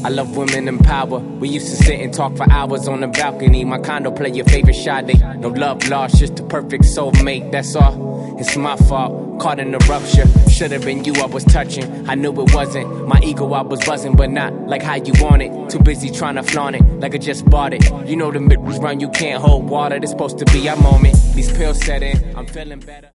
I love women in power. We used to sit and talk for hours on the balcony. My condo play your favorite Sade. No love lost, just the perfect soulmate, that's all. It's my fault, caught in a rupture. Should've been you I was touching, I knew it wasn't. My ego I was buzzing, but not like how you want it. Too busy trying to flaunt it, like I just bought it. You know the midways run, you can't hold water. This supposed to be our moment. These pills set in, I'm feeling better.